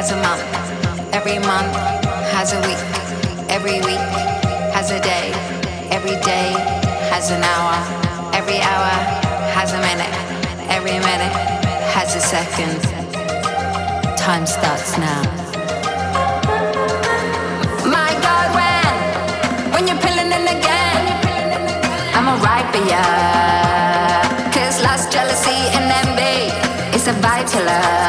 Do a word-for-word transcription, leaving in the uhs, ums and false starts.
has a month. Every month has a week. Every week has a day. Every day has an hour. Every hour has a minute. Every minute has a second. Time starts now. My God, when? When you're pulling in again, I'ma ride for ya. Cause lost jealousy and envy, it's a vitala.